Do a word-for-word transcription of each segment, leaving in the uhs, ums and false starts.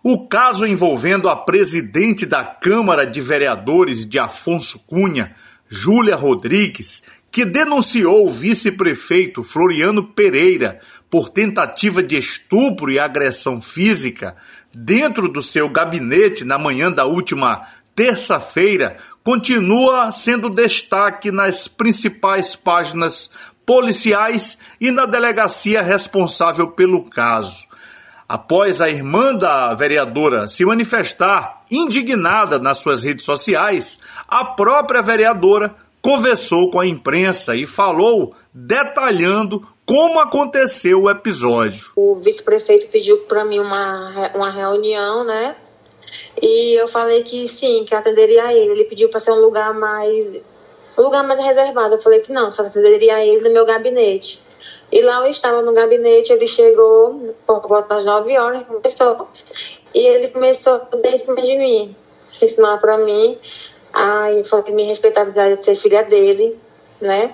O caso envolvendo a presidente da Câmara de Vereadores de Afonso Cunha, Júlia Rodrigues, que denunciou o vice-prefeito Floriano Pereira por tentativa de estupro e agressão física dentro do seu gabinete na manhã da última terça-feira, continua sendo destaque nas principais páginas policiais e na delegacia responsável pelo caso. Após a irmã da vereadora se manifestar indignada nas suas redes sociais, a própria vereadora conversou com a imprensa e falou detalhando como aconteceu o episódio. O vice-prefeito pediu para mim uma, uma reunião, né? E eu falei que sim, que eu atenderia ele. Ele pediu para ser um lugar mais, um lugar mais reservado. Eu falei que não, só atenderia ele no meu gabinete. E lá eu estava no gabinete, ele chegou por volta das nove horas, começou, e ele começou a dar em cima de mim, ensinar para mim. Aí falou que me respeitabilidade de ser filha dele, né?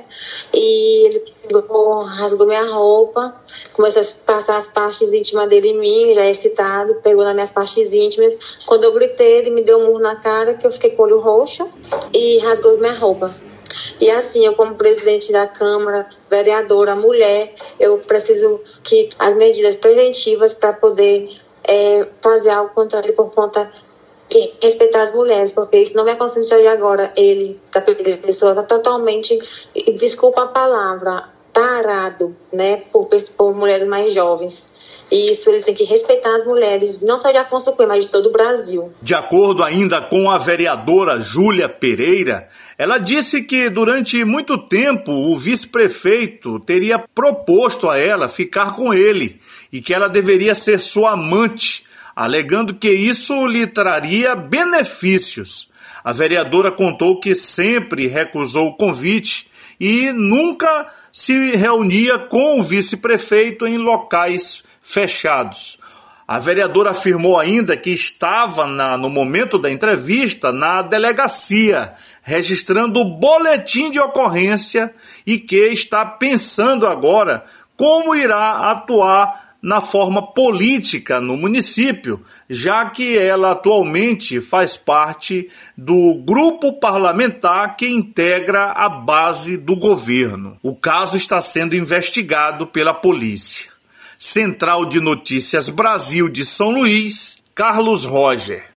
E ele pegou, rasgou minha roupa, começou a passar as partes íntimas dele em mim, já excitado, pegou nas minhas partes íntimas. Quando eu gritei, ele me deu um murro na cara, que eu fiquei com o olho roxo, e rasgou minha roupa. E assim, eu como presidente da Câmara, vereadora, mulher, eu preciso que as medidas preventivas para poder é, fazer algo contra ele por conta de respeitar as mulheres, porque isso não vai acontecer de agora. Ele, da pessoa, está totalmente, desculpa a palavra, tarado, né, por, por mulheres mais jovens. E isso eles têm que respeitar as mulheres, não só de Afonso Cunha, mas de todo o Brasil. De acordo ainda com a vereadora Júlia Pereira, ela disse que durante muito tempo o vice-prefeito teria proposto a ela ficar com ele e que ela deveria ser sua amante, alegando que isso lhe traria benefícios. A vereadora contou que sempre recusou o convite e nunca se reunia com o vice-prefeito em locais fechados. A vereadora afirmou ainda que estava na, no momento da entrevista na delegacia, registrando o boletim de ocorrência e que está pensando agora como irá atuar na forma política no município, já que ela atualmente faz parte do grupo parlamentar que integra a base do governo. O caso está sendo investigado pela polícia. Central de Notícias Brasil de São Luís, Carlos Roger.